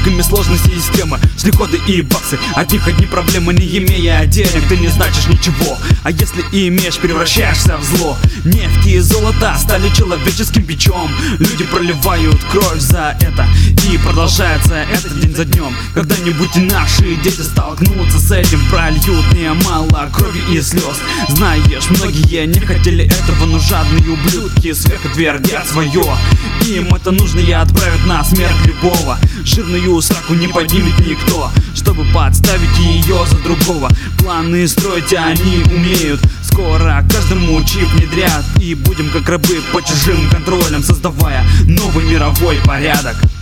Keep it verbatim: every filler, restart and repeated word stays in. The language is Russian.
Наркотиками сложной системы, шли-коды и баксы. От них одни проблемы, не имея денег, ты не значишь ничего. А если имеешь, превращаешься в зло. Нефть и золото стали человеческим бичом. Люди проливают кровь за это, и продолжается это день за днем. Когда-нибудь и наши дети столкнутся с этим, прольют немало крови и слез. Знаешь, многие не хотели этого, но жадные ублюдки сверху твердят свое. Им это нужно и отправят на смерть любого. Жирную сраку не поднимет никто, чтобы подставить ее за другого. Планы строить они умеют, скоро каждому чип внедрят. И будем как рабы под чужим контролем, создавая новый мировой порядок.